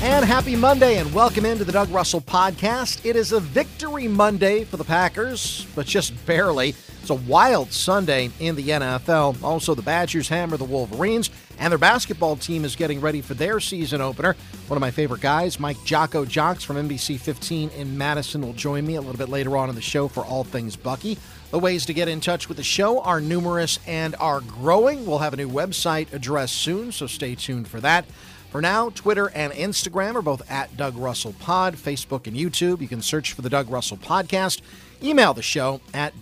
And happy Monday, and welcome into the Doug Russell Podcast. It is a victory Monday for the Packers, but just barely. It's a wild Sunday in the NFL. Also, the Badgers hammer the Wolverines, and their basketball team is getting ready for their season opener. One of my favorite guys, Mike Jocko Jocks from NBC 15 in Madison, will join me a little bit later on in the show for all things Bucky. The ways to get in touch with the show are numerous and are growing. We'll have a new website address soon, so stay tuned for that. For now, Twitter and Instagram are both at Doug Russell Pod. Facebook and YouTube, you can search for the Doug Russell Podcast. Email the show at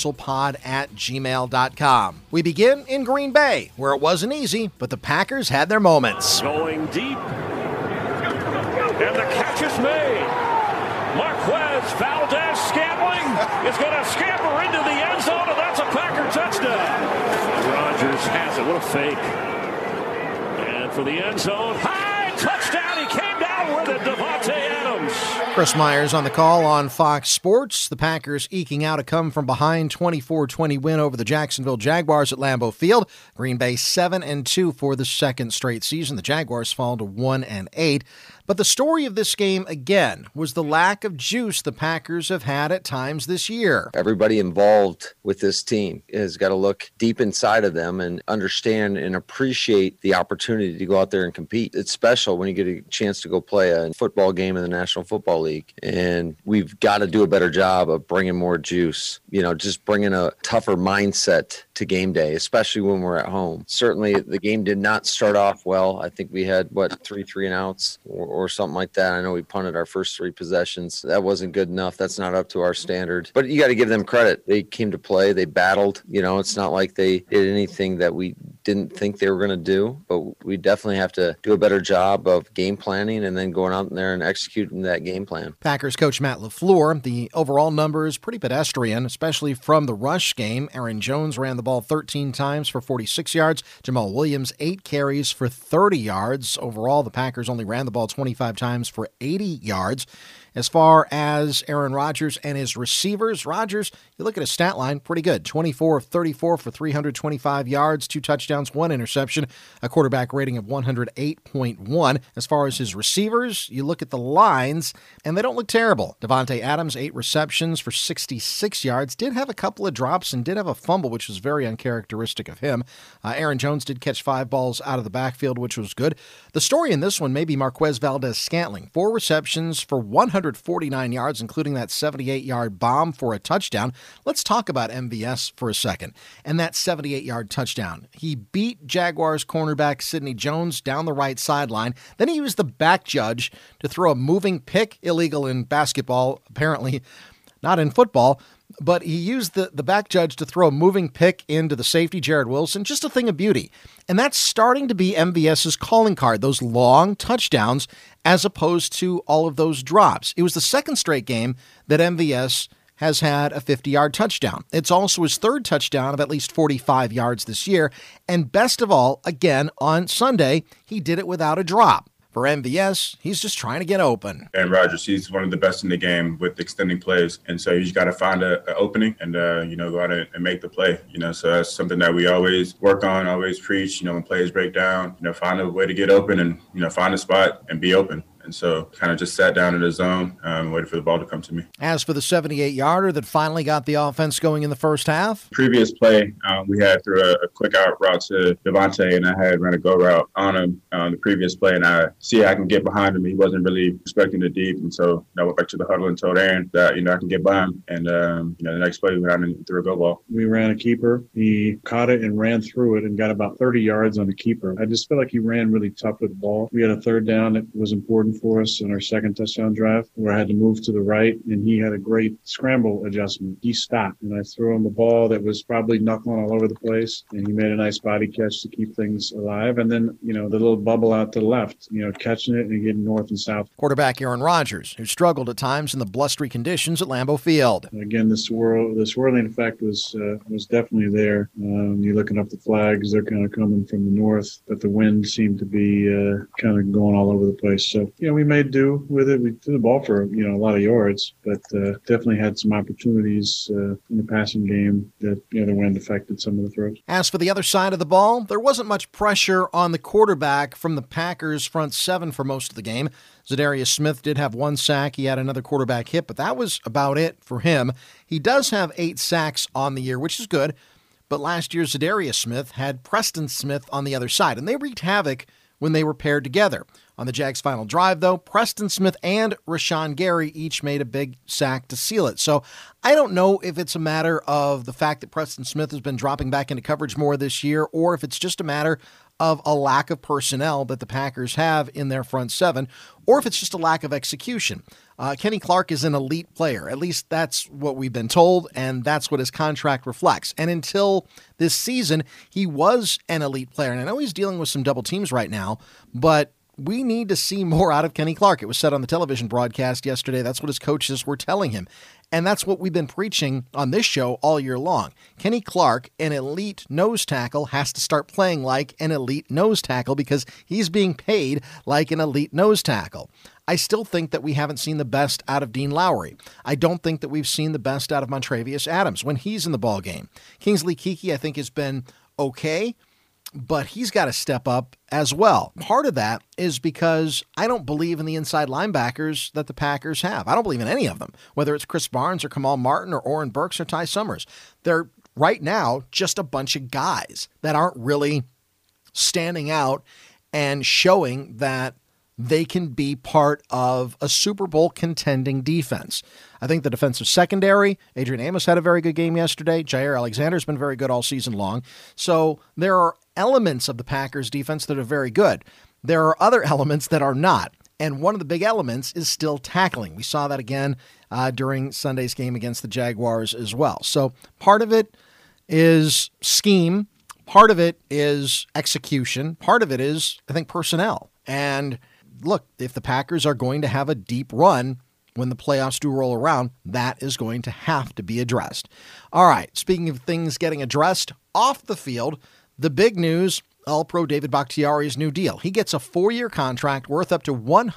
dougrussellpod@gmail.com. We begin in Green Bay, where it wasn't easy, but the Packers had their moments. Going deep, and the catch is made. Marquez Valdez-Scantling is going to scamper into the end zone, and that's a Packer touchdown. Rodgers has it. What a fake. And for the end zone, high touchdown. He came down with it, Davante Adams. Chris Myers on the call on Fox Sports. The Packers eking out a come-from-behind 24-20 win over the Jacksonville Jaguars at Lambeau Field. Green Bay 7-2 for the second straight season. The Jaguars fall to 1-8. But the story of this game, again, was the lack of juice the Packers have had at times this year. Everybody involved with this team has got to look deep inside of them and understand and appreciate the opportunity to go out there and compete. It's special when you get a chance to go play a football game in the National Football League. And we've got to do a better job of bringing more juice, just bringing a tougher mindset to game day, especially when we're at home. Certainly, the game did not start off well. I think we had, 3 and outs or something like that. I know we punted our first 3 possessions. That wasn't good enough. That's not up to our standard. But you got to give them credit. They came to play. They battled. It's not like they did anything that we didn't think they were going to do. But we definitely have to do a better job of game planning and then going out there and executing that game plan. Packers coach Matt LaFleur, the overall numbers pretty pedestrian, especially from the rush game. Aaron Jones ran the ball 13 times for 46 yards. Jamal Williams, 8 carries for 30 yards. Overall, the Packers only ran the ball 25 times for 80 yards. As far as Aaron Rodgers and his receivers, Rodgers, you look at his stat line, pretty good. 24 of 34 for 325 yards, 2 touchdowns, 1 interception, a quarterback rating of 108.1. As far as his receivers, you look at the lines, and they don't look terrible. Davante Adams, 8 receptions for 66 yards, did have a couple of drops and did have a fumble, which was very uncharacteristic of him. Aaron Jones did catch 5 balls out of the backfield, which was good. The story in this one may be Marquez Valdez-Scantling. 4 receptions for 149 yards, including that 78-yard bomb for a touchdown. Let's talk about MVS for a second. And that 78-yard touchdown. He beat Jaguars cornerback Sidney Jones down the right sideline. Then he used the back judge to throw a moving pick, illegal in basketball, apparently not in football. But he used the back judge to throw a moving pick into the safety, Jared Wilson. Just a thing of beauty. And that's starting to be MVS's calling card, those long touchdowns, as opposed to all of those drops. It was the second straight game that MVS has had a 50-yard touchdown. It's also his third touchdown of at least 45 yards this year. And best of all, again, on Sunday, he did it without a drop. For MVS, he's just trying to get open. Aaron Rodgers, he's one of the best in the game with extending plays. And so you just got to find an opening and, go out and make the play. So that's something that we always work on, always preach, when plays break down, find a way to get open and, find a spot and be open. And so kind of just sat down in the zone, waited for the ball to come to me. As for the 78-yarder that finally got the offense going in the first half. Previous play, we had through a quick out route to Davante, and I had run a go route on him the previous play, and I see I can get behind him. He wasn't really expecting the deep, and so I went back to the huddle and told Aaron that, I can get by him. And, the next play we went out and threw a go ball. We ran a keeper. He caught it and ran through it and got about 30 yards on the keeper. I just feel like he ran really tough with the ball. We had a third down that was important for us in our second touchdown drive where I had to move to the right, and he had a great scramble adjustment. He stopped, and I threw him a ball that was probably knuckling all over the place, and he made a nice body catch to keep things alive. And then, the little bubble out to the left, catching it and getting north and south. Quarterback Aaron Rodgers, who struggled at times in the blustery conditions at Lambeau Field. And again, the swirling effect was definitely there. You're looking up the flags, they're kind of coming from the north, but the wind seemed to be kind of going all over the place. So, we made do with it. We threw the ball for, a lot of yards, but definitely had some opportunities in the passing game that, the wind affected some of the throws. As for the other side of the ball, there wasn't much pressure on the quarterback from the Packers' front seven for most of the game. Za'Darius Smith did have 1 sack. He had another quarterback hit, but that was about it for him. He does have 8 sacks on the year, which is good. But last year, Za'Darius Smith had Preston Smith on the other side, and they wreaked havoc when they were paired together. On the Jags' final drive, though, Preston Smith and Rashawn Gary each made a big sack to seal it. So I don't know if it's a matter of the fact that Preston Smith has been dropping back into coverage more this year, or if it's just a matter of a lack of personnel that the Packers have in their front seven, or if it's just a lack of execution. Kenny Clark is an elite player. At least that's what we've been told, and that's what his contract reflects. And until this season, he was an elite player. And I know he's dealing with some double teams right now, but we need to see more out of Kenny Clark. It was said on the television broadcast yesterday. That's what his coaches were telling him. And that's what we've been preaching on this show all year long. Kenny Clark, an elite nose tackle, has to start playing like an elite nose tackle because he's being paid like an elite nose tackle. I still think that we haven't seen the best out of Dean Lowry. I don't think that we've seen the best out of Montravius Adams when he's in the ball game. Kingsley Keke, I think, has been okay, but he's got to step up as well. Part of that is because I don't believe in the inside linebackers that the Packers have. I don't believe in any of them, whether it's Chris Barnes or Kamal Martin or Oren Burks or Ty Summers. They're right now just a bunch of guys that aren't really standing out and showing that they can be part of a Super Bowl contending defense. I think the defensive secondary, Adrian Amos had a very good game yesterday. Jair Alexander's been very good all season long. So there are elements of the Packers defense that are very good. There are other elements that are not. And one of the big elements is still tackling. We saw that again during Sunday's game against the Jaguars as well. So part of it is scheme. Part of it is execution. Part of it is, I think, personnel. And look, if the Packers are going to have a deep run when the playoffs do roll around, that is going to have to be addressed. All right, speaking of things getting addressed off the field, the big news, All-Pro David Bakhtiari's new deal. He gets a 4-year contract worth up to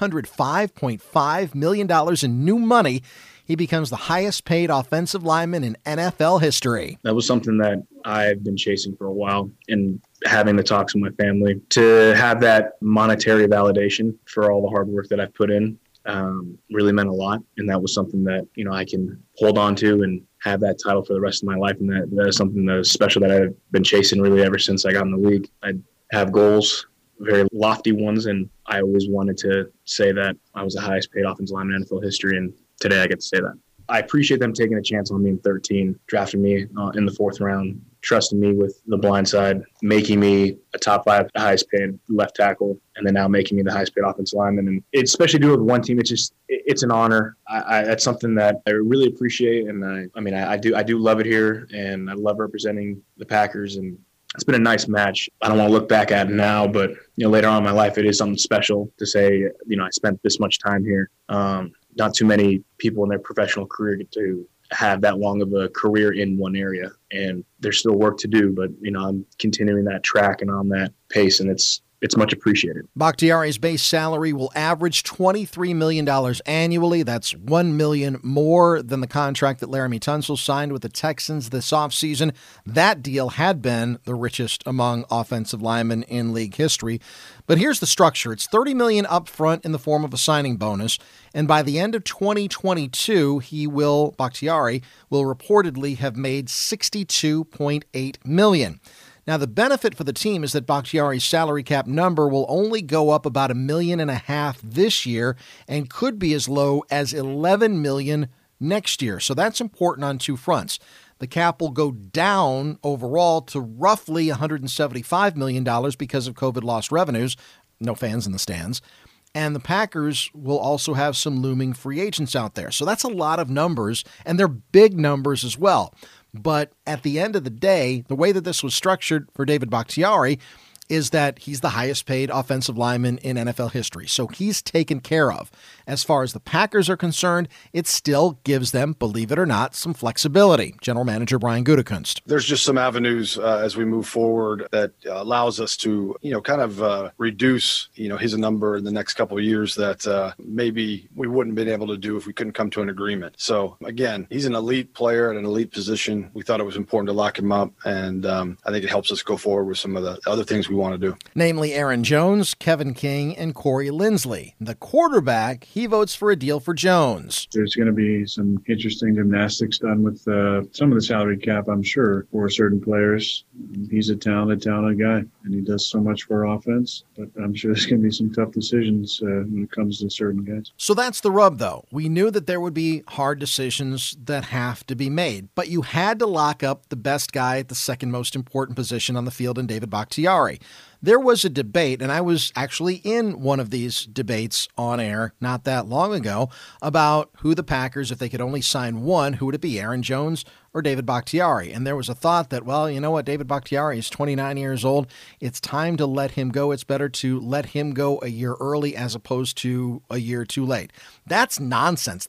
$105.5 million in new money. He becomes the highest paid offensive lineman in NFL history. That was something that I've been chasing for a while, and having the talks with my family to have that monetary validation for all the hard work that I've put in really meant a lot. And that was something that, I can hold on to and have that title for the rest of my life. And that is something that is special that I've been chasing really ever since I got in the league. I have goals, very lofty ones, and I always wanted to say that I was the highest paid offensive lineman in NFL history. And today I get to say that. I appreciate them taking a chance on me in 13, drafting me in the 4th round, trusting me with the blind side, making me a top 5 highest paid left tackle, and then now making me the highest paid offensive lineman. And especially do it with one team, it's an honor. That's something that I really appreciate. And I do love it here, and I love representing the Packers. And it's been a nice match. I don't want to look back at it now, but later on in my life, it is something special to say, I spent this much time here. Not too many people in their professional career get to have that long of a career in one area, and there's still work to do, but I'm continuing that track and on that pace, and it's much appreciated. Bakhtiari's base salary will average $23 million annually. That's $1 million more than the contract that Laramie Tunsil signed with the Texans this offseason. That deal had been the richest among offensive linemen in league history. But here's the structure. It's $30 million up front in the form of a signing bonus, and by the end of 2022, Bakhtiari will reportedly have made $62.8 million. Now, the benefit for the team is that Bakhtiari's salary cap number will only go up about $1.5 million this year and could be as low as $11 million next year. So that's important on two fronts. The cap will go down overall to roughly $175 million because of COVID lost revenues. No fans in the stands. And the Packers will also have some looming free agents out there. So that's a lot of numbers, and they're big numbers as well. But at the end of the day, the way that this was structured for David Bakhtiari is that he's the highest paid offensive lineman in NFL history. So he's taken care of. As far as the Packers are concerned, it still gives them, believe it or not, some flexibility. General Manager Brian Gutekunst. There's just some avenues as we move forward that allows us to, kind of reduce, his number in the next couple of years that maybe we wouldn't have been able to do if we couldn't come to an agreement. So again, he's an elite player at an elite position. We thought it was important to lock him up, and I think it helps us go forward with some of the other things we want to do. Namely Aaron Jones, Kevin King, and Corey Linsley. The quarterback, he votes for a deal for Jones. There's going to be some interesting gymnastics done with some of the salary cap, I'm sure, for certain players. He's a talented guy, and he does so much for our offense. But I'm sure there's going to be some tough decisions when it comes to certain guys. So that's the rub, though. We knew that there would be hard decisions that have to be made, but you had to lock up the best guy at the second most important position on the field in David Bakhtiari. There was a debate, and I was actually in one of these debates on air not that long ago, about who the Packers, if they could only sign one, who would it be, Aaron Jones or David Bakhtiari? And there was a thought that, well, you know what, David Bakhtiari is 29 years old. It's time to let him go. It's better to let him go a year early as opposed to a year too late. That's nonsense.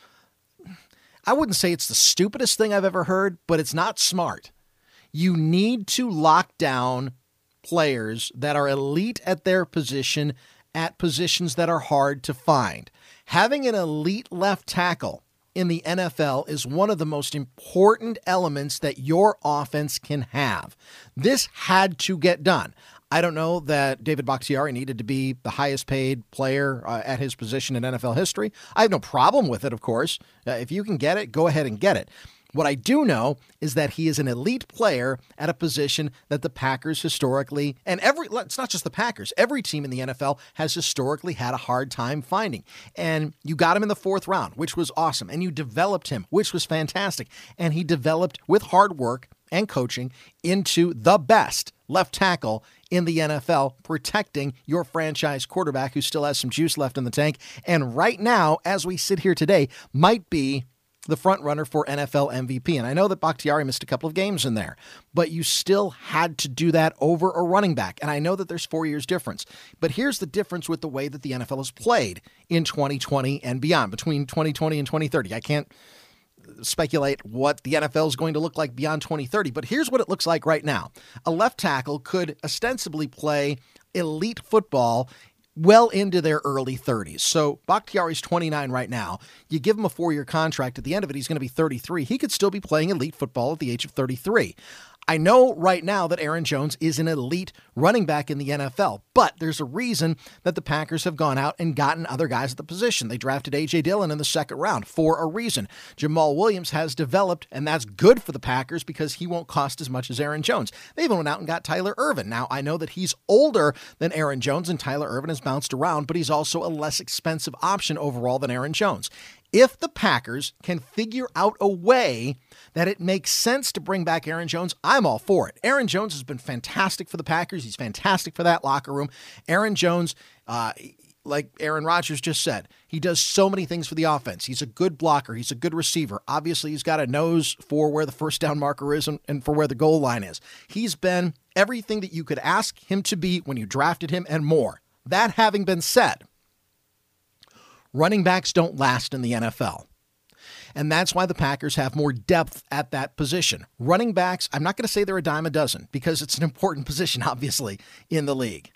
I wouldn't say it's the stupidest thing I've ever heard, but it's not smart. You need to lock down players that are elite at their position at positions that are hard to find. Having an elite left tackle in the NFL is one of the most important elements that your offense can have. This had to get done. I don't know that David Bakhtiari needed to be the highest paid player at his position in NFL history. I have no problem with it, of course. If you can get it, go ahead and get it. What I do know is that he is an elite player at a position that the Packers historically, and it's not just the Packers, every team in the NFL has historically had a hard time finding. And you got him in the fourth round, which was awesome. And you developed him, which was fantastic. And he developed with hard work and coaching into the best left tackle in the NFL, protecting your franchise quarterback who still has some juice left in the tank. And right now, as we sit here today, might be the front runner for NFL MVP. And I know that Bakhtiari missed a couple of games in there, but you still had to do that over a running back. And I know that there's 4 years difference, but here's the difference with the way that the NFL is played in 2020 and beyond, between 2020 and 2030. I can't speculate what the NFL is going to look like beyond 2030, but here's what it looks like right now. A left tackle could ostensibly play elite football well into their early 30s. So Bakhtiari's 29 right now. You give him a 4-year contract. At the end of it, he's going to be 33. He could still be playing elite football at the age of 33. I know right now that Aaron Jones is an elite running back in the NFL, but there's a reason that the Packers have gone out and gotten other guys at the position. They drafted A.J. Dillon in the second round for a reason. Jamal Williams has developed, and that's good for the Packers because he won't cost as much as Aaron Jones. They even went out and got Tyler Ervin. Now, I know that he's older than Aaron Jones, and Tyler Ervin has bounced around, but he's also a less expensive option overall than Aaron Jones. If the Packers can figure out a way that it makes sense to bring back Aaron Jones, I'm all for it. Aaron Jones has been fantastic for the Packers. He's fantastic for that locker room. Aaron Jones, like Aaron Rodgers just said, he does so many things for the offense. He's a good blocker. He's a good receiver. Obviously, he's got a nose for where the first down marker is and for where the goal line is. He's been everything that you could ask him to be when you drafted him and more. That having been said, running backs don't last in the NFL. And that's why the Packers have more depth at that position. Running backs, I'm not going to say they're a dime a dozen because it's an important position, obviously, in the league.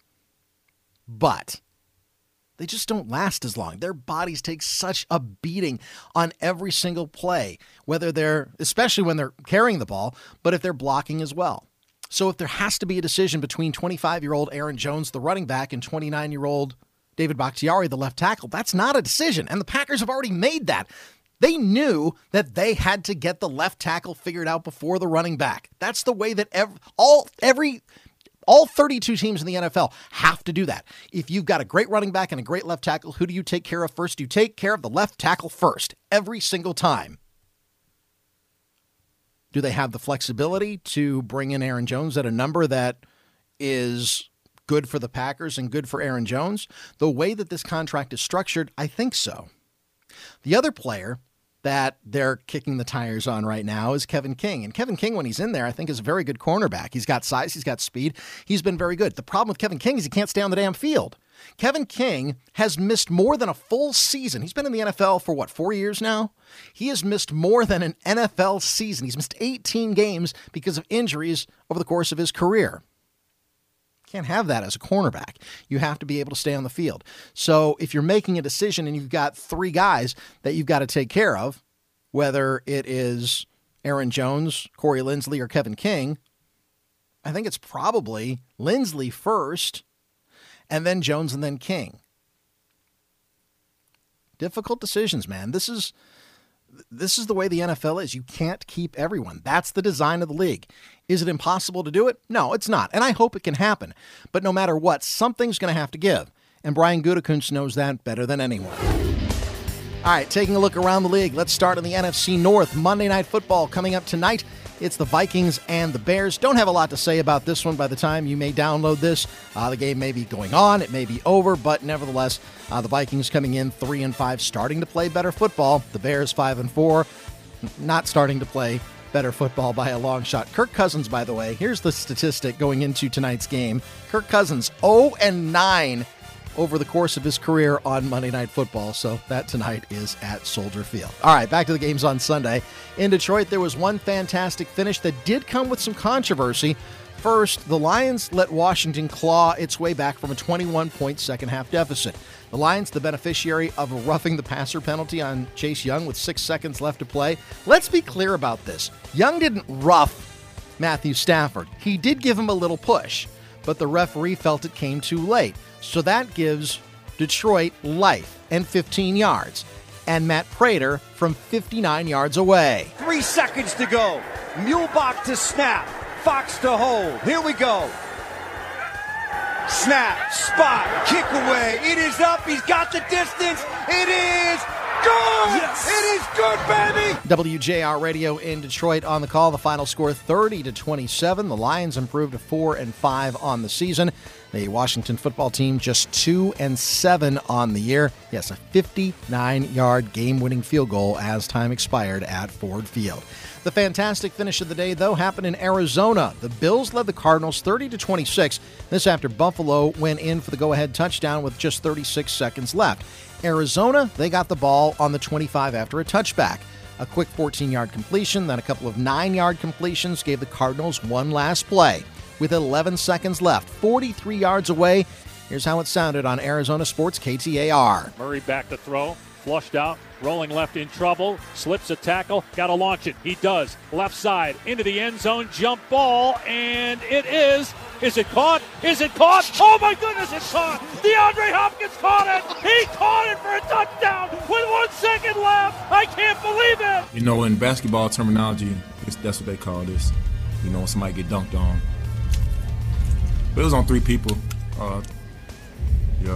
But they just don't last as long. Their bodies take such a beating on every single play, especially when they're carrying the ball, but if they're blocking as well. So if there has to be a decision between 25-year-old Aaron Jones, the running back, and 29-year-old David Bakhtiari, the left tackle, that's not a decision. And the Packers have already made that. They knew that they had to get the left tackle figured out before the running back. That's the way that all 32 teams in the NFL have to do that. If you've got a great running back and a great left tackle, who do you take care of first? You take care of the left tackle first, every single time. Do they have the flexibility to bring in Aaron Jones at a number that is good for the Packers and good for Aaron Jones? The way that this contract is structured, I think so. The other player that they're kicking the tires on right now is Kevin King. And Kevin King, when he's in there, I think is a very good cornerback. He's got size, he's got speed. He's been very good. The problem with Kevin King is he can't stay on the damn field. Kevin King has missed more than a full season. He's been in the NFL for 4 years now? He has missed more than an NFL season. He's missed 18 games because of injuries over the course of his career. Can't have that as a cornerback. You have to be able to stay on the field. So if you're making a decision and you've got 3 guys that you've got to take care of, whether it is Aaron Jones, Corey Linsley, or Kevin King, I think it's probably Linsley first, and then Jones, and then King. Difficult decisions, man. This is the way the NFL is. You can't keep everyone. That's the design of the league. Is it impossible to do it? No, it's not. And I hope it can happen. But no matter what, something's going to have to give. And Brian Gutekunst knows that better than anyone. All right, taking a look around the league. Let's start in the NFC North. Monday Night Football coming up tonight. It's the Vikings and the Bears. Don't have a lot to say about this one by the time you may download this. The game may be going on. It may be over. But nevertheless, the Vikings coming in 3-5, starting to play better football. The Bears 5-4, not starting to play better football by a long shot. Kirk Cousins, by the way, here's the statistic going into tonight's game. Kirk Cousins 0-9 over the course of his career on Monday Night Football. So that tonight is at Soldier Field. All right, back to the games on Sunday. In Detroit, there was one fantastic finish that did come with some controversy. First, the Lions let Washington claw its way back from a 21-point second-half deficit. The Lions, the beneficiary of a roughing the passer penalty on Chase Young with 6 seconds left to play. Let's be clear about this. Young didn't rough Matthew Stafford. He did give him a little push, but the referee felt it came too late. So that gives Detroit life and 15 yards. And Matt Prater from 59 yards away. 3 seconds to go. Muhlbach to snap. Fox to hold. Here we go. Snap, spot, kick away. It is up. He's got the distance. It is good. Yes. It is good, baby. WJR Radio in Detroit on the call. The final score 30-27. The Lions improved to 4-5 on the season. The Washington football team just 2-7 on the year. Yes, a 59-yard game-winning field goal as time expired at Ford Field. The fantastic finish of the day, though, happened in Arizona. The Bills led the Cardinals 30-26. This after Buffalo went in for the go-ahead touchdown with just 36 seconds left. Arizona, they got the ball on the 25 after a touchback. A quick 14-yard completion, then a couple of 9-yard completions gave the Cardinals one last play. With 11 seconds left, 43 yards away, here's how it sounded on Arizona Sports KTAR. Murray back to throw, flushed out, rolling left in trouble, slips a tackle, got to launch it. He does. Left side, into the end zone, jump ball, and it is. Is it caught? Is it caught? Oh my goodness, it's caught! DeAndre Hopkins caught it! He caught it for a touchdown with 1 second left! I can't believe it! You know, in basketball terminology, that's what they call this. You know, when somebody get dunked on. But it was on 3 people. Yeah,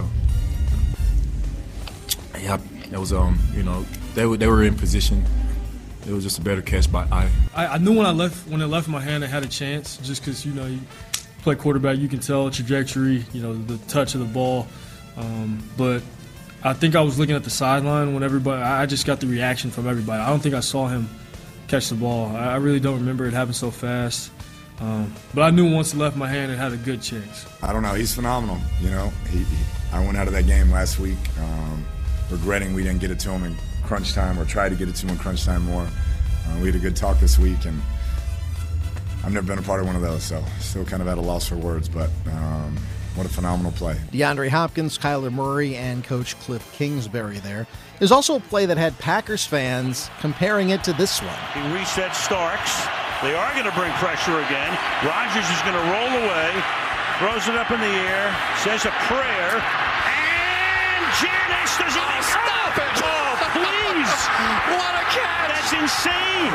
it was, you know, they were in position. It was just a better catch by eye. I knew when it left my hand, I had a chance just because, you know, you play quarterback, you can tell trajectory, you know, the touch of the ball. But I think I was looking at the sideline when I just got the reaction from everybody. I don't think I saw him catch the ball. I really don't remember it happened so fast. But I knew once it left my hand, it had a good chance. I don't know. He's phenomenal. You know, I went out of that game last week regretting we didn't get it to him in crunch time or tried to get it to him in crunch time more. We had a good talk this week, and I've never been a part of one of those, so still kind of at a loss for words, but what a phenomenal play. DeAndre Hopkins, Kyler Murray, and Coach Cliff Kingsbury there. There's also a play that had Packers fans comparing it to this one. He resets Starks. They are going to bring pressure again. Rodgers is going to roll away, throws it up in the air, says a prayer, and Janis does it. Stop it! Oh, please! What a catch! That's insane!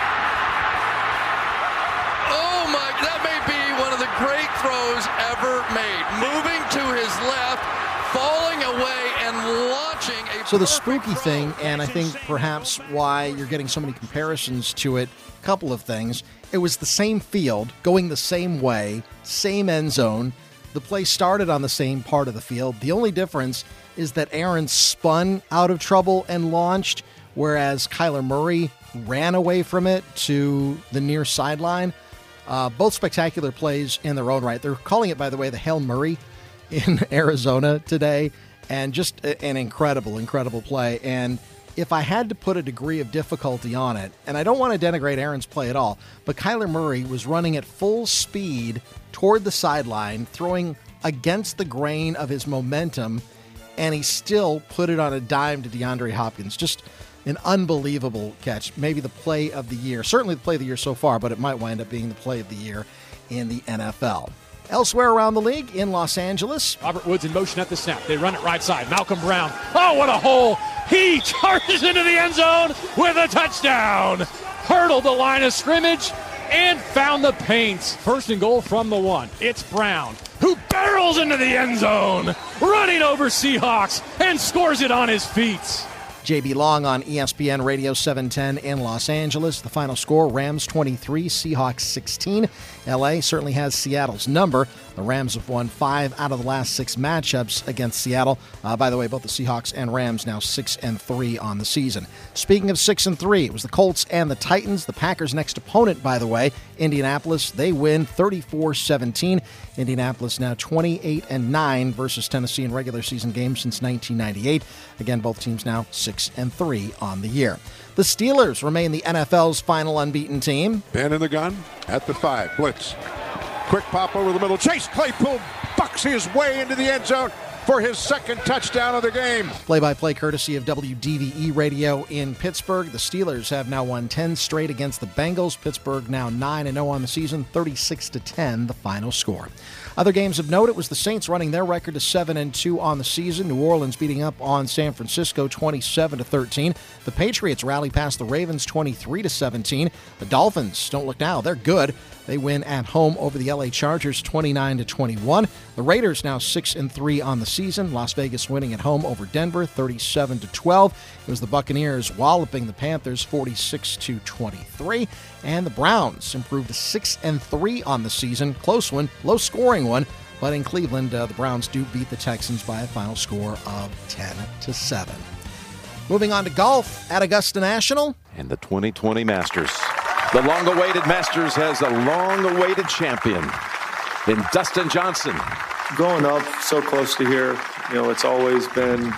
Oh my, that may be one of the great throws ever made. Moving to his left, falling away and launching a So the spooky thing, and I think perhaps why you're getting so many comparisons to it, a couple of things. It was the same field, going the same way, same end zone. The play started on the same part of the field. The only difference is that Aaron spun out of trouble and launched, whereas Kyler Murray ran away from it to the near sideline. Both spectacular plays in their own right. They're calling it, by the way, the Hail Murray in Arizona today, and just an incredible play. And if I had to put a degree of difficulty on it, and I don't want to denigrate Aaron's play at all, but Kyler Murray was running at full speed toward the sideline, throwing against the grain of his momentum, and he still put it on a dime to DeAndre Hopkins. Just an unbelievable catch. Maybe the play of the year. Certainly the play of the year so far, but it might wind up being the play of the year in the NFL. Elsewhere around the league, in Los Angeles, Robert Woods in motion at the snap. They run it right side. Malcolm Brown. Oh, what a hole. He charges into the end zone with a touchdown. Hurdled the line of scrimmage and found the paint. First and goal from the 1. It's Brown, who barrels into the end zone, running over Seahawks and scores it on his feet. J.B. Long on ESPN Radio 710 in Los Angeles. The final score, Rams 23, Seahawks 16. L.A. certainly has Seattle's number. The Rams have won 5 out of the last 6 matchups against Seattle. By the way, both the Seahawks and Rams now 6-3 on the season. Speaking of 6-3, it was the Colts and the Titans. The Packers' next opponent, by the way, Indianapolis. They win 34-17. Indianapolis now 28-9 versus Tennessee in regular season games since 1998. Again, both teams now 6-3 on the year. The Steelers remain the NFL's final unbeaten team. Ben in the gun at the 5. Blitz. Quick pop over the middle. Chase Claypool bucks his way into the end zone for his second touchdown of the game. Play-by-play courtesy of WDVE Radio in Pittsburgh. The Steelers have now won 10 straight against the Bengals. Pittsburgh now 9-0 on the season, 36-10 the final score. Other games of note, it was the Saints running their record to 7-2 on the season. New Orleans beating up on San Francisco 27-13. The Patriots rally past the Ravens 23-17. The Dolphins, don't look now, they're good. They win at home over the LA Chargers 29-21. The Raiders now 6-3 on the season. Las Vegas winning at home over Denver 37-12. It was the Buccaneers walloping the Panthers 46-23. And the Browns improved to 6-3 on the season. Close one, low scoring one. But in Cleveland, the Browns do beat the Texans by a final score of 10-7. Moving on to golf at Augusta National. And the 2020 Masters. The long-awaited Masters has a long-awaited champion in Dustin Johnson. Growing up so close to here, it's always been,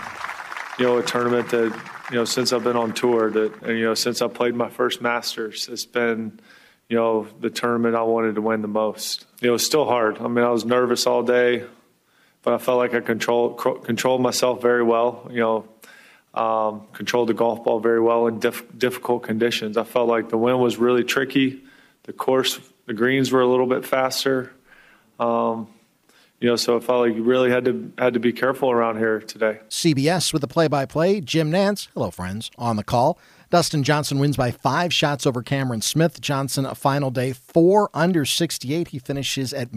a tournament that, since I've been on tour, that, since I played my first Masters, it's been, the tournament I wanted to win the most. It's still hard. I was nervous all day, but I felt like I controlled myself very well, controlled the golf ball very well in difficult conditions. I felt like the wind was really tricky. The greens were a little bit faster. So I felt like you really had to be careful around here today. CBS with the play-by-play, Jim Nantz. Hello, friends, on the call. Dustin Johnson wins by 5 shots over Cameron Smith. Johnson, a final day, 4 under 68. He finishes at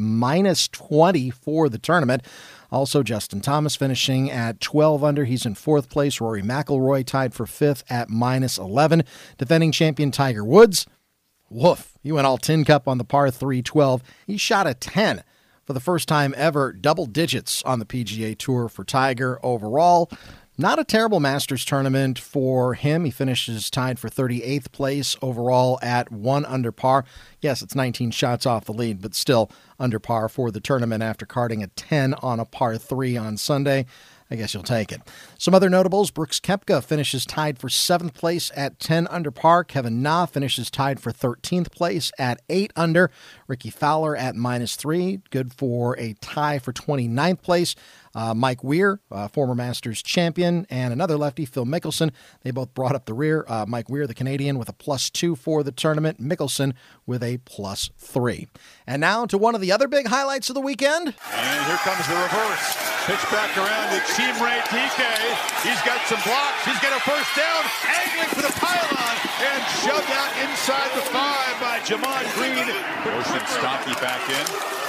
-20 for the tournament. Also, Justin Thomas finishing at 12 under. He's in 4th place. Rory McIlroy tied for 5th at -11. Defending champion Tiger Woods, woof, he went all tin cup on the par 3 12. He shot a 10 for the first time ever, double digits on the PGA Tour for Tiger overall. Not a terrible Masters tournament for him. He finishes tied for 38th place overall at 1 under par. Yes, it's 19 shots off the lead, but still under par for the tournament after carding a 10 on a par 3 on Sunday. I guess you'll take it. Some other notables, Brooks Koepka finishes tied for 7th place at 10 under par. Kevin Na finishes tied for 13th place at 8 under. Ricky Fowler at -3, good for a tie for 29th place. Mike Weir, former Masters champion, and another lefty, Phil Mickelson. They both brought up the rear. Mike Weir, the Canadian, with a +2 for the tournament. Mickelson with a +3. And now to one of the other big highlights of the weekend. And here comes the reverse. Pitch back around to Chimere Dike. He's got some blocks. He's got a first down. Angling for the pylon. And shoved out inside the 5 by Jamon Green. Motion Stocky back in.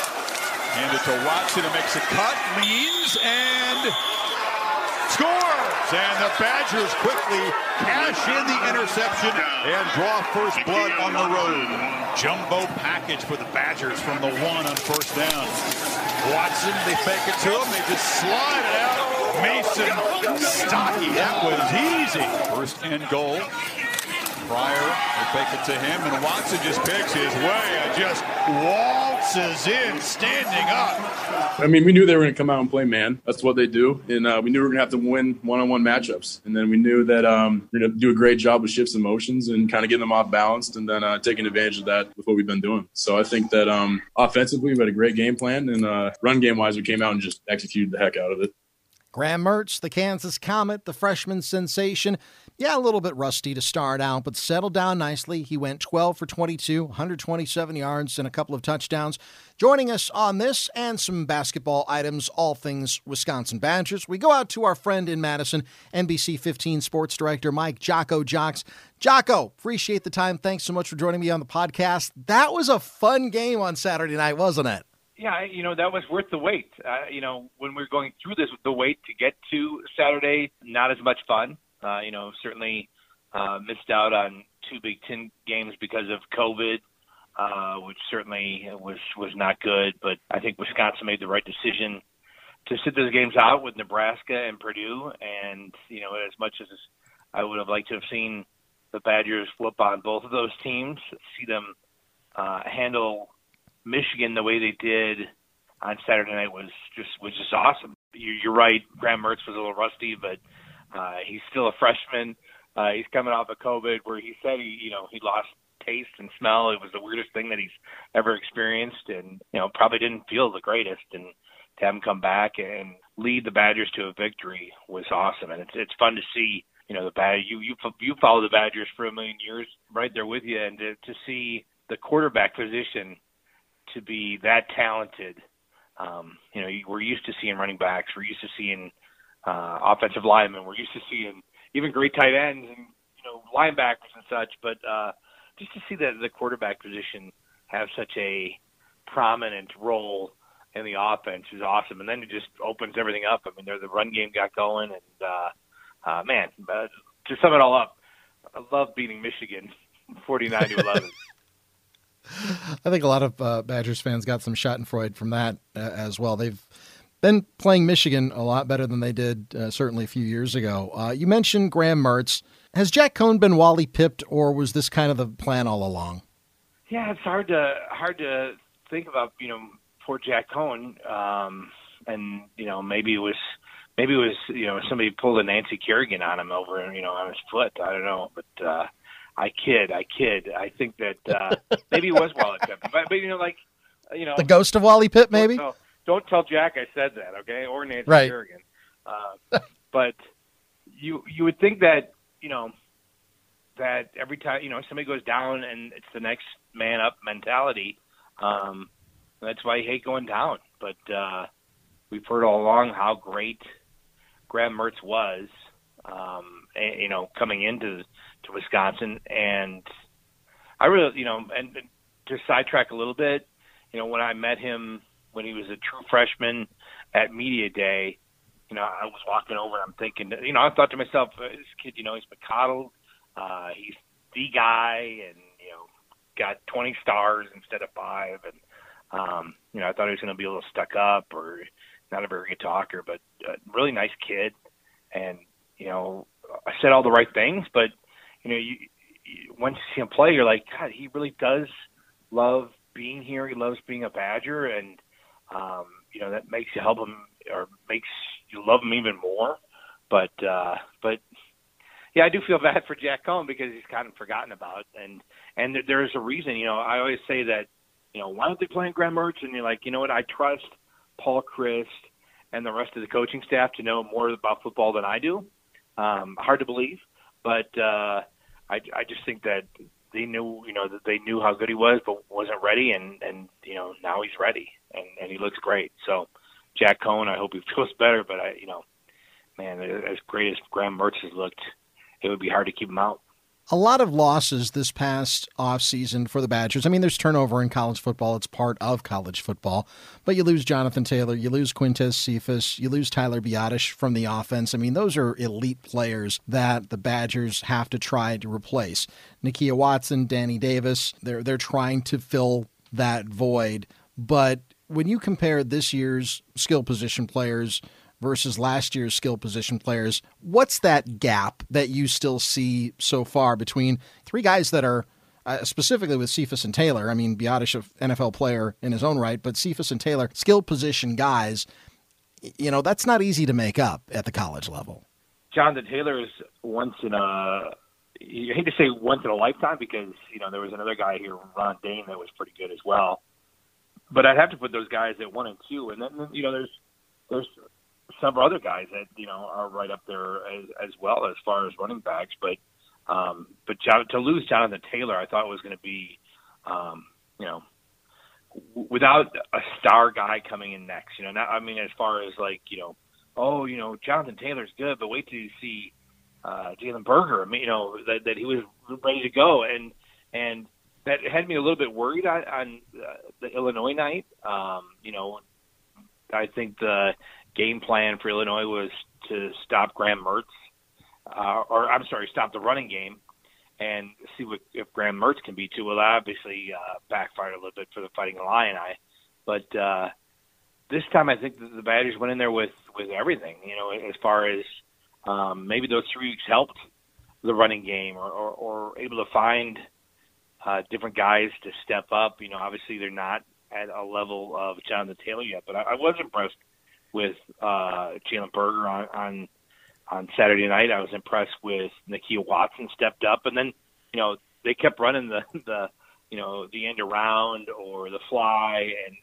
Hand it to Watson, who makes a cut, leans, and scores! And the Badgers quickly cash in the interception and draw first blood on the road. Jumbo package for the Badgers from the 1 on first down. Watson, they fake it to him, they just slide it out. Mason Stocky. That was easy. First and goal. Pryor will take it to him, and Watson just picks his way and just waltzes in, standing up. I mean, we knew they were going to come out and play man. That's what they do. And we knew we were going to have to win one-on-one matchups. And then we knew that we were going to do a great job with shifts and motions and kind of getting them off balanced and then taking advantage of that with what we've been doing. So I think that offensively, we had a great game plan. And run game-wise, we came out and just executed the heck out of it. Graham Mertz, the Kansas Comet, the freshman sensation. Yeah, a little bit rusty to start out, but settled down nicely. He went 12 for 22, 127 yards, and a couple of touchdowns. Joining us on this and some basketball items, all things Wisconsin Badgers, we go out to our friend in Madison, NBC 15 sports director Mike Jocko Jocks. Jocko, appreciate the time. Thanks so much for joining me on the podcast. That was a fun game on Saturday night, wasn't it? Yeah, that was worth the wait. When we were going through this, the wait to get to Saturday, not as much fun. Certainly missed out on 2 Big Ten games because of COVID, which certainly was not good. But I think Wisconsin made the right decision to sit those games out with Nebraska and Purdue. And, as much as I would have liked to have seen the Badgers flip on both of those teams, see them handle Michigan the way they did on Saturday night was just awesome. You're right. Graham Mertz was a little rusty, but he's still a freshman. He's coming off of COVID, where he said he lost taste and smell. It was the weirdest thing that he's ever experienced, and probably didn't feel the greatest. And to have him come back and lead the Badgers to a victory was awesome. And it's fun to see. The Badgers. You follow the Badgers for a million years, right there with you, and to see the quarterback position to be that talented. We're used to seeing running backs. We're used to seeing offensive linemen. We're used to seeing even great tight ends and, linebackers and such. But just to see that the quarterback position have such a prominent role in the offense is awesome. And then it just opens everything up. I mean, the run game got going. And, to sum it all up, I love beating Michigan 49-11. I think a lot of Badgers fans got some schadenfreude from that as well. They've been playing Michigan a lot better than they did certainly a few years ago. You mentioned Graham Mertz. Has Jack Cohn been Wally pipped, or was this kind of the plan all along? Yeah, it's hard to think about, poor Jack Cohn. And maybe it was somebody pulled a Nancy Kerrigan on him over on his foot. I don't know, but I kid. I think that maybe it was Wally Pipp, but the ghost of Wally Pipp, maybe. Don't tell Jack I said that, okay? Or Nancy Kerrigan. But you would think that that every time somebody goes down and it's the next man up mentality. That's why I hate going down. But we've heard all along how great Graham Mertz was. Coming into Wisconsin, and I really, and to sidetrack a little bit, when I met him when he was a true freshman at Media Day, I was walking over and I'm thinking, I thought to myself, this kid, he's McCoddled, he's the guy, and got 20 stars instead of 5, and I thought he was going to be a little stuck up or not a very good talker, but a really nice kid, and I said all the right things, but once you see him play, you're like, God, he really does love being here. He loves being a Badger, and that makes you help him, or makes you love him even more. But yeah, I do feel bad for Jack Cohn because he's kind of forgotten about, and there's a reason. I always say that, why don't they play in Graham Mertz? And you're like, what? I trust Paul Chryst and the rest of the coaching staff to know more about football than I do. Hard to believe, but I just think that they knew, that they knew how good he was, but wasn't ready, and now he's ready, and he looks great. So Jack Cohn, I hope he feels better, but as great as Graham Mertz has looked, it would be hard to keep him out. A lot of losses this past offseason for the Badgers. I mean, there's turnover in college football. It's part of college football. But you lose Jonathan Taylor, you lose Quintez Cephas, you lose Tyler Biadasz from the offense. I mean, those are elite players that the Badgers have to try to replace. Nakia Watson, Danny Davis, they're trying to fill that void. But when you compare this year's skill position players versus last year's skill position players. What's that gap that you still see so far between three guys that are, specifically with Cephas and Taylor? I mean, Biadasz, an NFL player in his own right, but Cephas and Taylor, skill position guys, that's not easy to make up at the college level. Jonathan Taylor is you hate to say once in a lifetime because, there was another guy here, Ron Dane, that was pretty good as well. But I'd have to put those guys at 1 and 2. And then, there's several other guys that, are right up there as well as far as running backs. But to lose Jonathan Taylor, I thought was going to be, without a star guy coming in next. As far as Jonathan Taylor's good, but wait till you see Jalen Berger. That he was ready to go, and that had me a little bit worried on the Illinois night. I think the game plan for Illinois was to stop Graham Mertz, stop the running game, and see if Graham Mertz can be too. Well, that obviously backfired a little bit for the Fighting Illini, but this time I think the Badgers went in there with everything. As far as maybe those 3 weeks helped the running game, or able to find different guys to step up. Obviously they're not at a level of Jonathan Taylor yet, but I was impressed with Jalen Berger on Saturday night. I was impressed with Nakia Watson stepped up, and then they kept running the end around or the fly, and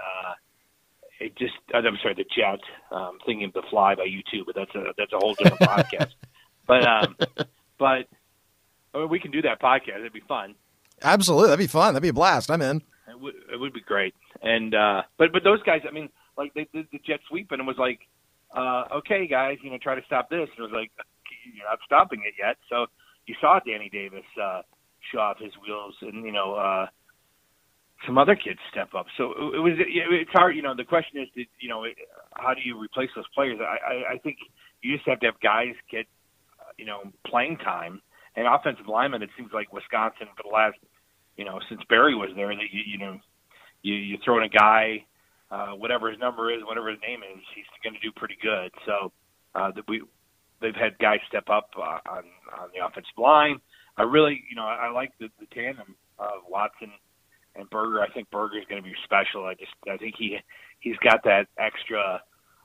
the jet. Thinking of the fly by U2, but that's a whole different podcast. But we can do that podcast. It'd be fun. Absolutely, that'd be fun. That'd be a blast. I'm in. It would be great. And but those guys, they did the jet sweep, and it was like, okay, guys, try to stop this. And it was like, you're not stopping it yet. So you saw Danny Davis show off his wheels, and some other kids step up. So it's hard. The question is, how do you replace those players? I think you just have to have guys get, playing time. And offensive linemen, it seems like Wisconsin for the last, since Barry was there, that you throw in a guy, whatever his number is, whatever his name is, he's going to do pretty good. So they've had guys step up on the offensive line. I really, I like the tandem of Watson and Berger. I think Berger is going to be special. I think he's got that extra,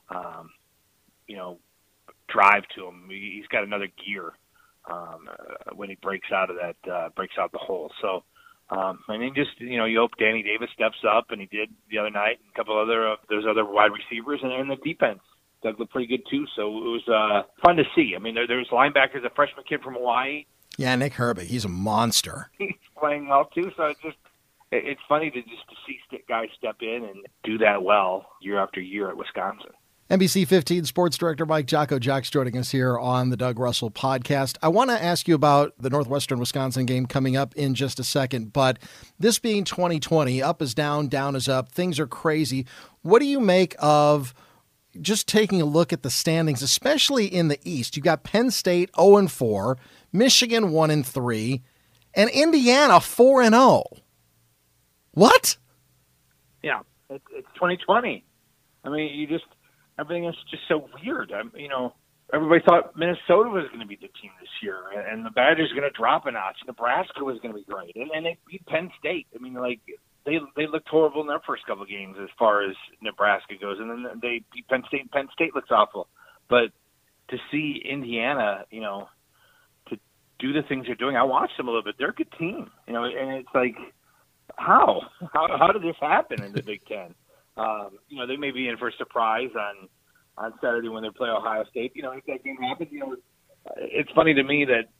drive to him. He's got another gear when he breaks out the hole. So, you hope Danny Davis steps up, and he did the other night. And a couple other those other wide receivers, and the defense does look pretty good too. So it was fun to see. There's linebackers, a freshman kid from Hawaii. Yeah, Nick Herbig. He's a monster. He's playing well too. So it's funny to see guys step in and do that well year after year at Wisconsin. NBC 15 Sports Director Mike Jocko Jocks joining us here on the Doug Russell Podcast. I want to ask you about the Northwestern Wisconsin game coming up in just a second, but this being 2020, up is down, down is up, things are crazy. What do you make of just taking a look at the standings, especially in the East? You got Penn State 0-4, Michigan 1-3, and Indiana 4-0. What? Yeah, it's 2020. Everything is just so weird. Everybody thought Minnesota was going to be the team this year, and the Badgers are going to drop a notch. Nebraska was going to be great, and they beat Penn State. They looked horrible in their first couple of games as far as Nebraska goes, and then they beat Penn State. And Penn State looks awful, but to see Indiana, to do the things they're doing, I watched them a little bit. They're a good team, and it's like, how did this happen in the Big Ten? They may be in for a surprise on Saturday when they play Ohio State. If that game happens, it's funny to me that,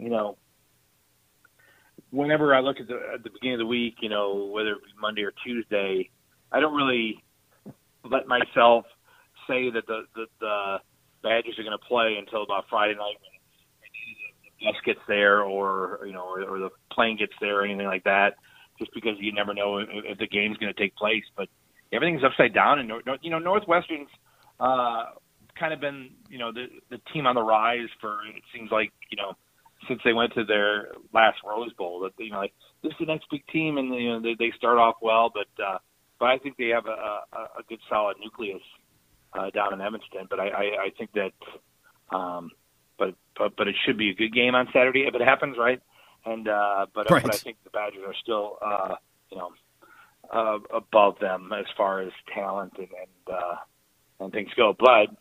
whenever I look at the beginning of the week, whether it be Monday or Tuesday, I don't really let myself say that the Badgers are going to play until about Friday night when the bus gets there or the plane gets there or anything like that, just because you never know if the game's going to take place. But everything's upside down, and Northwestern's kind of been the team on the rise for, it seems like, since they went to their last Rose Bowl. That this is the next big team, and they start off well, but I think they have a good solid nucleus down in Evanston. But I think that, but it should be a good game on Saturday if it happens, right? And but I think the Badgers are still above them as far as talent and things go. But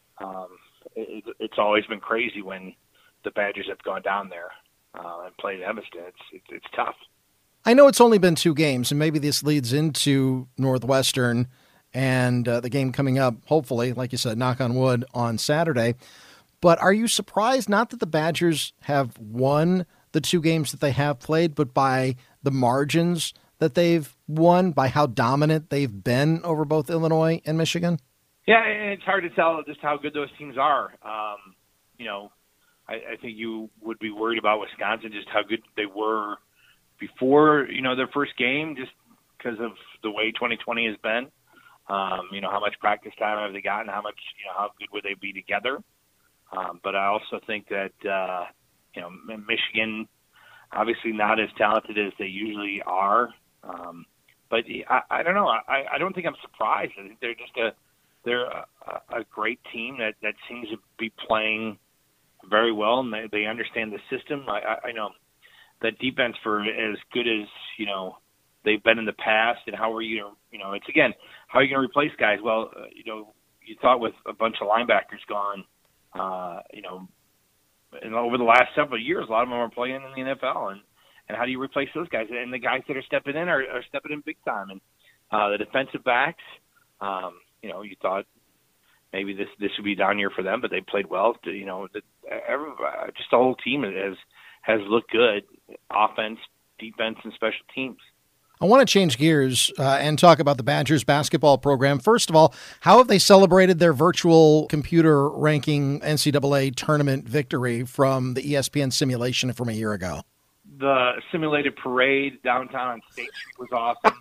it's always been crazy when the Badgers have gone down there and played Evanston. It's tough. I know it's only been 2 games, and maybe this leads into Northwestern and the game coming up, hopefully, like you said, knock on wood, on Saturday. But are you surprised, not that the Badgers have won the 2 games that they have played, but by the margins that they've won, by how dominant they've been over both Illinois and Michigan? Yeah, it's hard to tell just how good those teams are. I think you would be worried about Wisconsin, just how good they were before, their first game, just because of the way 2020 has been. How much practice time have they gotten? How much, how good would they be together? But I also think that, Michigan, obviously not as talented as they usually are. But I don't know. I don't think I'm surprised. I think they're a great team that seems to be playing very well, and they understand the system. I know that defense, for as good as, they've been in the past, and how are you, it's again, how are you going to replace guys? Well, you thought with a bunch of linebackers gone, and over the last several years, a lot of them are playing in the NFL, and how do you replace those guys? And the guys that are stepping in are stepping in big time. And the defensive backs, you thought maybe this would be down year for them, but they played well. Just the whole team has looked good, offense, defense, and special teams. I want to change gears and talk about the Badgers basketball program. First of all, how have they celebrated their virtual computer ranking NCAA tournament victory from the ESPN simulation from a year ago? The simulated parade downtown on State Street was awesome.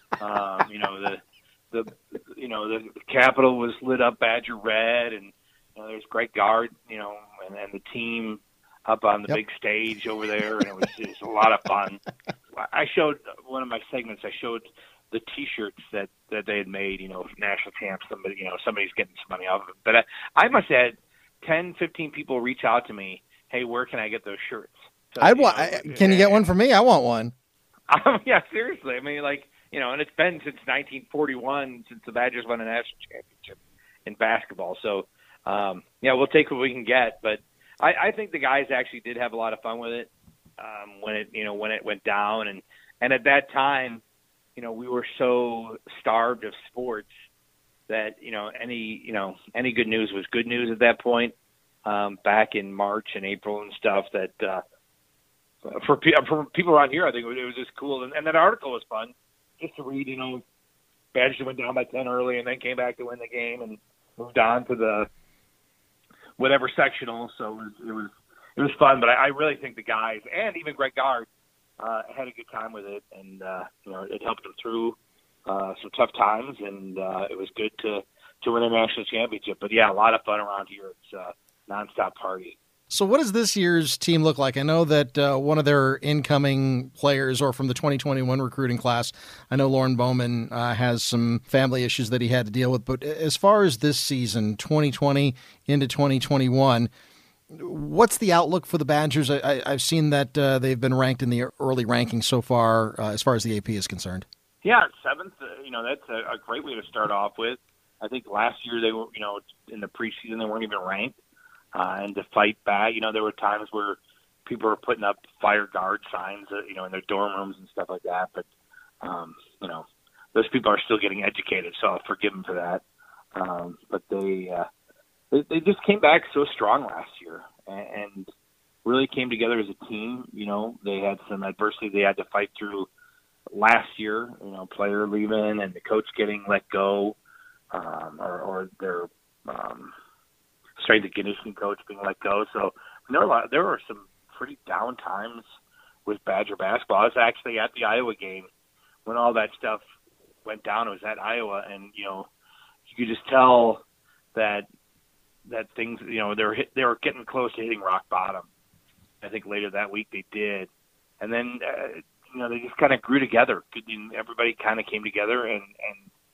The Capitol was lit up Badger red, and there's Greg Gard, and the team up on the big stage over there, and it was a lot of fun. I showed one of my segments. I showed the T-shirts that they had made. National champs. Somebody's getting some money off of it. But I must have had 10, 15 people reach out to me. Hey, where can I get those shirts? So, can you get one for me? I want one. Yeah, seriously. I mean, and it's been since 1941 since the Badgers won a national championship in basketball. So, we'll take what we can get. But I think the guys actually did have a lot of fun with it. When it went down, and at that time, we were so starved of sports that any good news was good news at that point. Back in March and April and stuff, that for people around here, I think it was just cool. And that article was fun just to read. Badgers went down by 10 early and then came back to win the game and moved on to the whatever sectional. So it was fun, but I really think the guys and even Greg Gard had a good time with it, and it helped them through some tough times, and it was good to win a national championship. But yeah, a lot of fun around here. It's a nonstop party. So what does this year's team look like? I know that one of their incoming players, or from the 2021 recruiting class, I know Lauren Bowman has some family issues that he had to deal with. But as far as this season, 2020 into 2021, what's the outlook for the Badgers? I've seen that they've been ranked in the early rankings so far as the AP is concerned. Yeah, 7th, that's a great way to start off with. I think last year they were, in the preseason, they weren't even ranked. And to fight back, there were times where people were putting up fire guard signs, in their dorm rooms and stuff like that. But, those people are still getting educated, so I'll forgive them for that. But they just came back so strong last year and really came together as a team. They had some adversity they had to fight through last year, player leaving and the coach getting let go, or their strength and conditioning coach being let go. So there were some pretty down times with Badger basketball. I was actually at the Iowa game when all that stuff went down. It was at Iowa, and you could just tell that things, they were getting close to hitting rock bottom. I think later that week they did, and then they just kind of grew together. Everybody kind of came together, and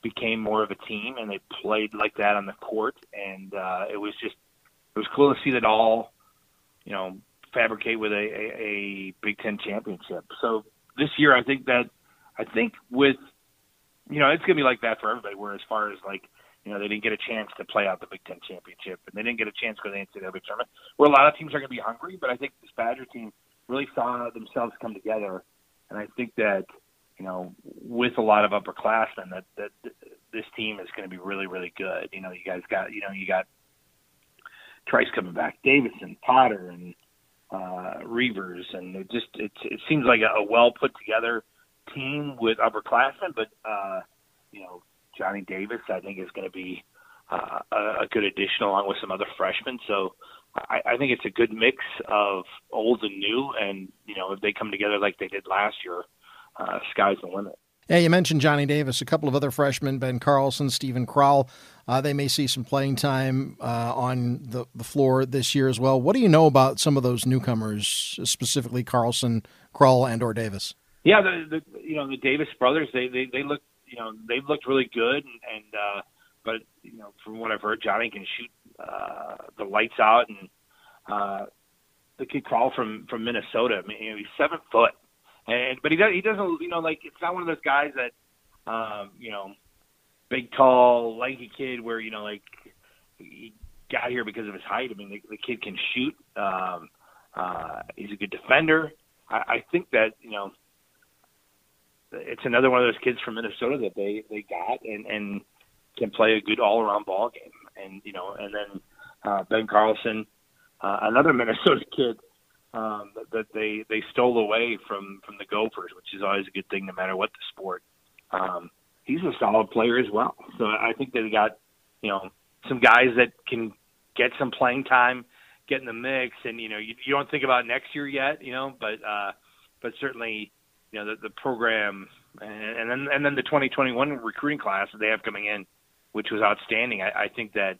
became more of a team, and they played like that on the court. And it was cool to see that all, fabricate with a Big Ten championship. So this year, I think with, it's going to be like that for everybody, where as far as like, they didn't get a chance to play out the Big Ten championship, and they didn't get a chance to go to the NCAA tournament, where a lot of teams are going to be hungry. But I think this Badger team really saw themselves come together. And I think that, with a lot of upperclassmen, that this team is going to be really, really good. You guys got, you got Trice coming back, Davison, Potter, and Reavers, and it seems like a well put together team with upperclassmen. But Johnny Davis, I think, is going to be a good addition along with some other freshmen. So I think it's a good mix of old and new, and if they come together like they did last year, sky's the limit. Yeah, you mentioned Johnny Davis, a couple of other freshmen, Ben Carlson, Stephen Crowell. They may see some playing time on the floor this year as well. What do you know about some of those newcomers, specifically Carlson, Crowell, and or Davis? Yeah, the Davis brothers, they look, they've looked really good, but from what I've heard, Johnny can shoot the lights out, and the kid Crowell from Minnesota, I mean, he's 7 foot. But he doesn't, it's not one of those guys that, big, tall, lanky kid where, he got here because of his height. I mean, the kid can shoot. He's a good defender. I think that, it's another one of those kids from Minnesota that they got and can play a good all-around ball game. And, and then Ben Carlson, another Minnesota kid, that they stole away from the Gophers, which is always a good thing no matter what the sport. He's a solid player as well. So I think they got, some guys that can get some playing time, get in the mix, and you don't think about next year yet, but certainly, the program and then the 2021 recruiting class that they have coming in, which was outstanding. I think that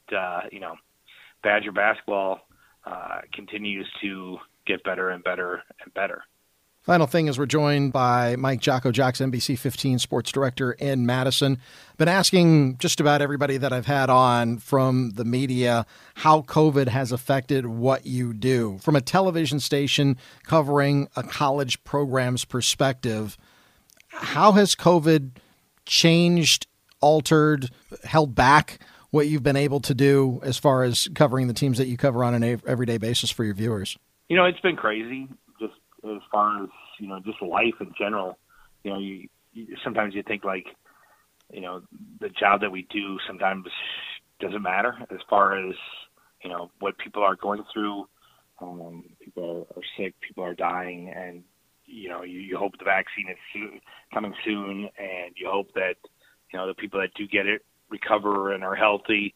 Badger basketball continues to get better and better and better. Final thing is we're joined by Mike Jocko, Jocks NBC 15 sports director in Madison. Been asking just about everybody that I've had on from the media how COVID has affected what you do. From a television station covering a college program's perspective, how has COVID changed, altered, held back what you've been able to do as far as covering the teams that you cover on an everyday basis for your viewers? It's been crazy just as far as, just life in general. You sometimes you think like, the job that we do sometimes doesn't matter as far as, what people are going through. People are sick, people are dying, and, you hope the vaccine is coming soon, and you hope that, the people that do get it recover and are healthy.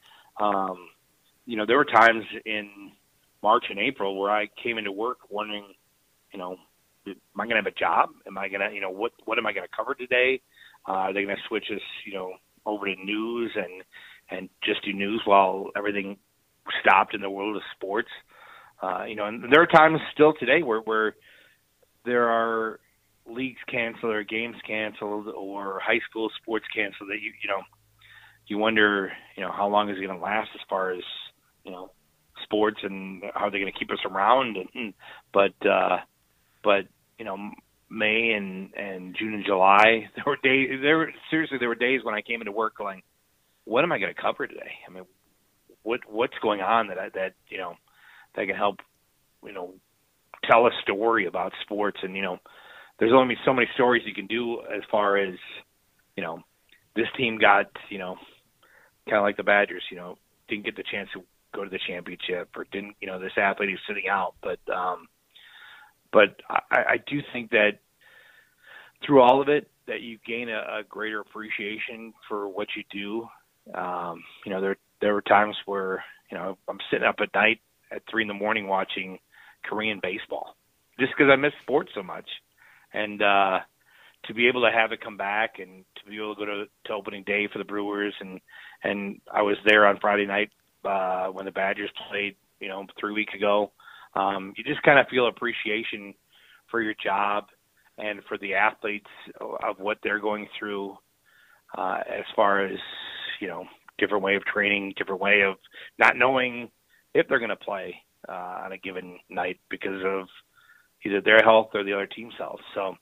There were times in March and April where I came into work wondering, am I going to have a job? Am I going to, what am I going to cover today? Are they going to switch us, over to news and just do news while everything stopped in the world of sports? And there are times still today where there are leagues canceled or games canceled or high school sports canceled that you wonder, how long is it going to last as far as, sports, and how are they going to keep us around? But May and June and July, there were days when I came into work going, what am I going to cover today? I mean, what's going on that can help, tell a story about sports? And, there's only so many stories you can do as far as, this team got, kind of like the Badgers, didn't get the chance to go to the championship, or didn't, this athlete is sitting out. But I do think that through all of it, that you gain a greater appreciation for what you do. There were times where, I'm sitting up at night at 3 a.m. watching Korean baseball just because I miss sports so much. And to be able to have it come back and to be able to go to opening day for the Brewers. And I was there on Friday night when the Badgers played, 3 weeks ago. You just kind of feel appreciation for your job and for the athletes of what they're going through. as far as, different way of training, different way of not knowing if they're going to play on a given night because of either their health or the other team's health. So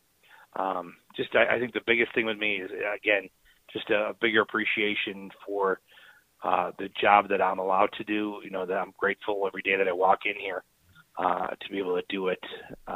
I think the biggest thing with me is, again, just a bigger appreciation for the job that I'm allowed to do, that I'm grateful every day that I walk in here to be able to do it.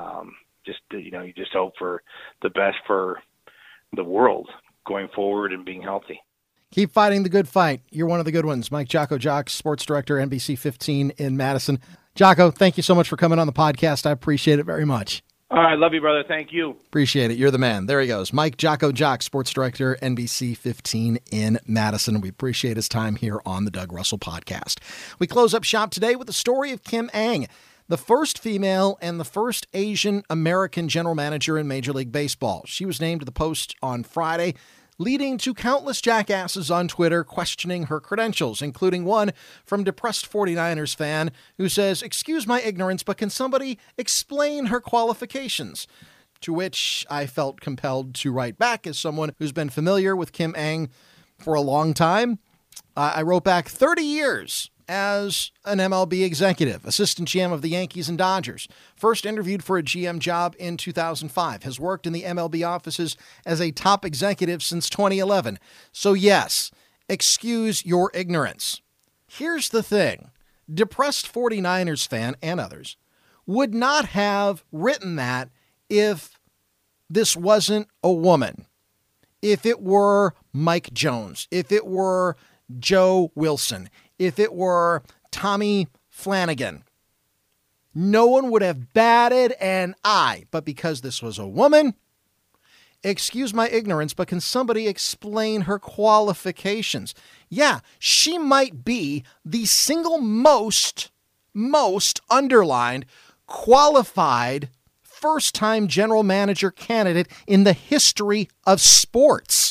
You just hope for the best for the world going forward and being healthy. Keep fighting the good fight. You're one of the good ones. Mike Jocko Jock, sports director, NBC 15 in Madison. Jocko, thank you so much for coming on the podcast. I appreciate it very much. All right. Love you, brother. Thank you. Appreciate it. You're the man. There he goes. Mike Jocko Jock, sports director, NBC 15 in Madison. We appreciate his time here on the Doug Russell podcast. We close up shop today with the story of Kim Ng, the first female and the first Asian American general manager in Major League Baseball. She was named to the post on Friday, leading to countless jackasses on Twitter questioning her credentials, including one from depressed 49ers fan who says, "Excuse my ignorance, but can somebody explain her qualifications?" To which I felt compelled to write back as someone who's been familiar with Kim Ng for a long time. I wrote back 30 years as an MLB executive, assistant GM of the Yankees and Dodgers, first interviewed for a GM job in 2005, has worked in the MLB offices as a top executive since 2011. So yes, excuse your ignorance. Here's the thing. Depressed 49ers fan and others would not have written that if this wasn't a woman. If it were Mike Jones, if it were Joe Wilson, if it were Tommy Flanagan, no one would have batted an eye. But because this was a woman, excuse my ignorance, but can somebody explain her qualifications? Yeah, she might be the single most underlined, qualified, first-time general manager candidate in the history of sports.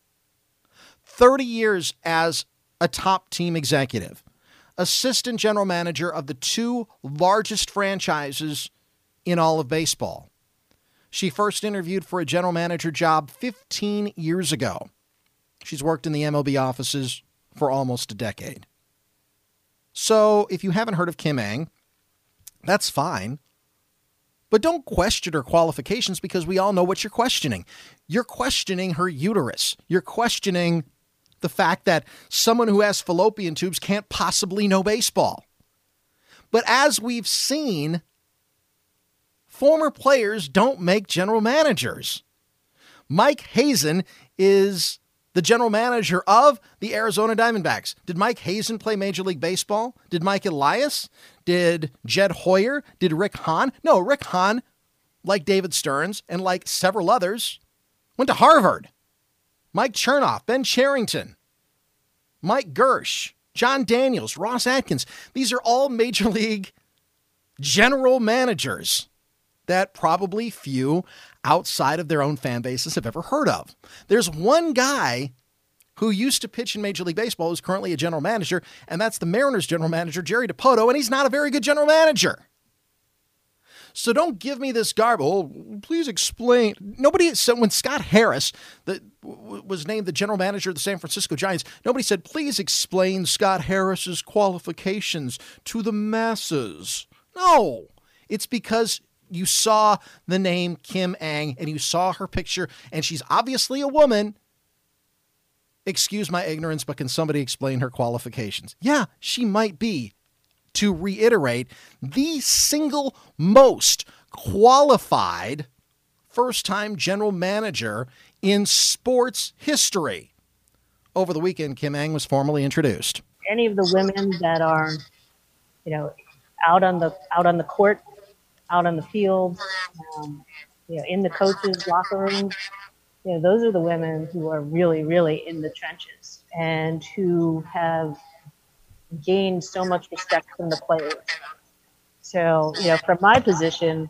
30 years as a top team executive, assistant general manager of the two largest franchises in all of baseball. She first interviewed for a general manager job 15 years ago. She's worked in the MLB offices for almost a decade. So if you haven't heard of Kim Ng, that's fine. But don't question her qualifications because we all know what you're questioning. You're questioning her uterus. You're questioning the fact that someone who has fallopian tubes can't possibly know baseball. But as we've seen, former players don't make general managers. Mike Hazen is the general manager of the Arizona Diamondbacks. Did Mike Hazen play Major League Baseball? Did Mike Elias? Did Jed Hoyer? Did Rick Hahn? No, Rick Hahn, like David Stearns and like several others, went to Harvard. Mike Chernoff, Ben Cherington, Mike Gersh, John Daniels, Ross Atkins. These are all Major League general managers that probably few outside of their own fan bases have ever heard of. There's one guy who used to pitch in Major League Baseball who's currently a general manager, and that's the Mariners general manager, Jerry Dipoto, and he's not a very good general manager. So don't give me this garb. Oh, please explain. Nobody said when Scott Harris was named the general manager of the San Francisco Giants, nobody said, please explain Scott Harris's qualifications to the masses. No, it's because you saw the name Kim Ng and you saw her picture and she's obviously a woman. Excuse my ignorance, but can somebody explain her qualifications? Yeah, she might be, to reiterate, the single most qualified first-time general manager in sports history. Over the weekend, Kim Ng was formally introduced. Any of the women that are, out on the court, out on the field, in the coaches' locker room, those are the women who are really, really in the trenches and who have gained so much respect from the players. So, from my position,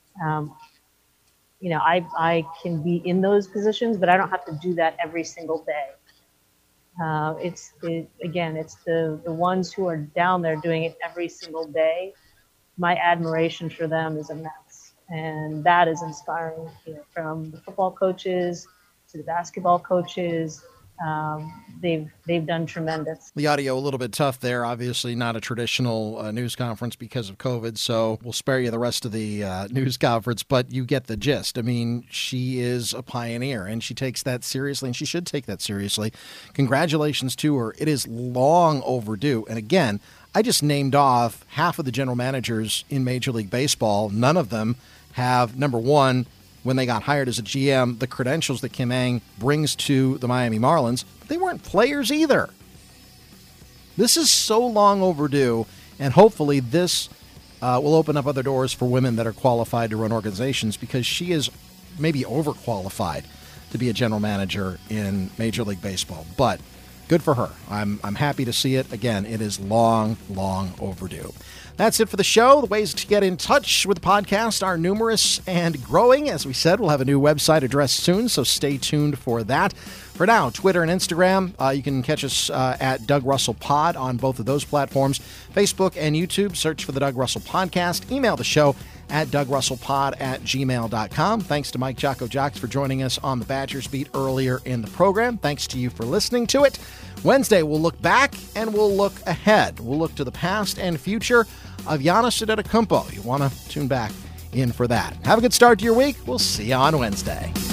I can be in those positions, but I don't have to do that every single day. It's the ones who are down there doing it every single day. My admiration for them is immense, and that is inspiring. From the football coaches to the basketball coaches, they've done tremendous. The audio a little bit tough there. Obviously not a traditional news conference because of COVID, so we'll spare you the rest of the news conference, but you get the gist. I mean, she is a pioneer, and she takes that seriously, and she should take that seriously. Congratulations to her. It is long overdue. And again, I just named off half of the general managers in Major League Baseball. None of them have, number one, when they got hired as a GM, the credentials that Kim Ng brings to the Miami Marlins. They weren't players either. This is so long overdue, and hopefully this will open up other doors for women that are qualified to run organizations, because she is maybe overqualified to be a general manager in Major League Baseball. But good for her. I'm happy to see it. Again, it is long, long overdue. That's it for the show. The ways to get in touch with the podcast are numerous and growing. As we said, we'll have a new website address soon, so stay tuned for that. For now, Twitter and Instagram, you can catch us at Doug Russell Pod on both of those platforms. Facebook and YouTube, search for the Doug Russell Podcast. Email the show at DougRussellPod@gmail.com. Thanks to Mike Jocko Jocks for joining us on the Badgers Beat earlier in the program. Thanks to you for listening to it. Wednesday, we'll look back and we'll look ahead. We'll look to the past and future of Giannis Antetokounmpo. You want to tune back in for that. Have a good start to your week. We'll see you on Wednesday.